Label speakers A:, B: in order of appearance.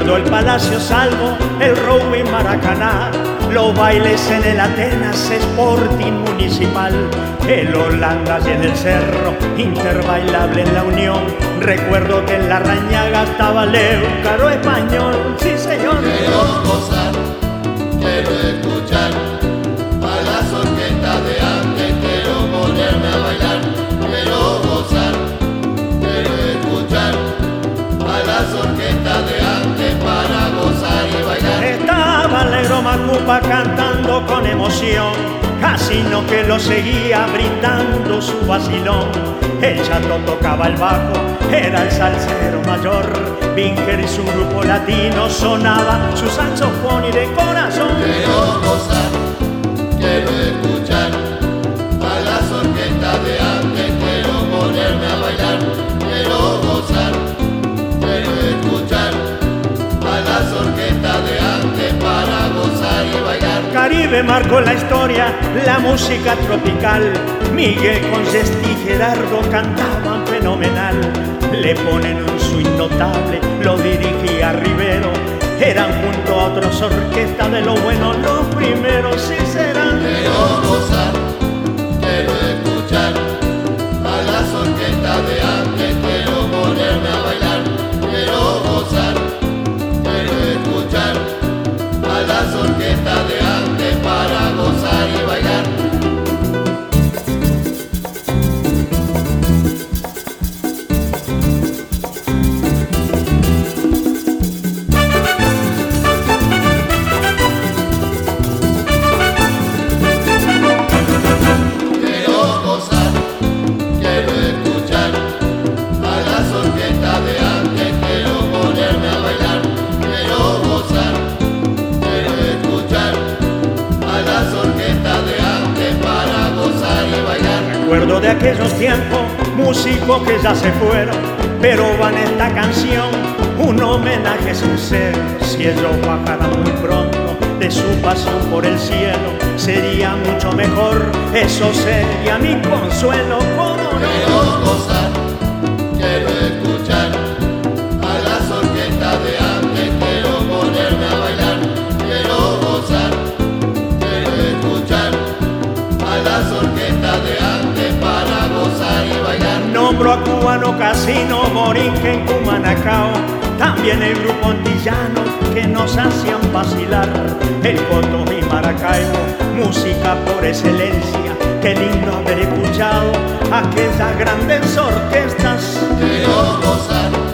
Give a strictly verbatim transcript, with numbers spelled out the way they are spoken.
A: Recuerdo el Palacio Salvo, el Rugby Maracaná, los bailes en el Atenas Sporting Municipal, el Holanda y en el Cerro, interbailable en la Unión. Recuerdo que en la Rañaga estaba Leucaro español, sí señor.
B: Quiero gozar, quiero escuchar a las orquestas de antes, quiero ponerme a bailar. Quiero gozar, quiero escuchar a las orquestas de antes para gozar y bailar.
A: Estaba Alegro Macupa cantando con emoción, Casino que lo seguía brindando su vacilón. El Chato tocaba el bajo, era el salsero mayor. Vinker y su grupo latino sonaba su saxofón y de corazón.
B: Quiero gozar, quiero escuchar a las orquestas de antes, quiero ponerme a bailar. Quiero gozar, quiero escuchar a las orquestas de antes para gozar y bailar.
A: Caribe marcó la historia, la música tropical. Miguel con Gesti y Gerardo cantaban fenomenal. Le ponen un swing notable, lo dirigía Rivero. Eran junto a otras orquestas de lo bueno los primeros, sí serán.
B: Quiero gozar, quiero escuchar a las orquestas de antes, quiero ponerme a bailar. Quiero gozar, quiero escuchar a las orquestas de antes para gozar y bailar.
A: Recuerdo de aquellos tiempos, músicos que ya se fueron, pero van esta canción, un homenaje sincero. Si ellos bajaran muy pronto de su pasión por el cielo, sería mucho mejor, eso sería mi consuelo. ¿Cómo no?
B: Quiero gozar, quiero escuchar a las orquestas de antes, quiero ponerme a bailar. Quiero gozar, quiero escuchar a las orquestas de antes para gozar y bailar.
A: Nombro a Cubano, Casino, Borinquen en Cumanacao, también el grupo antillano que nos hacían vacilar. El Coto y Maracaibo, música por excelencia. Qué lindo haber escuchado aquellas grandes orquestas.
B: Quiero gozar,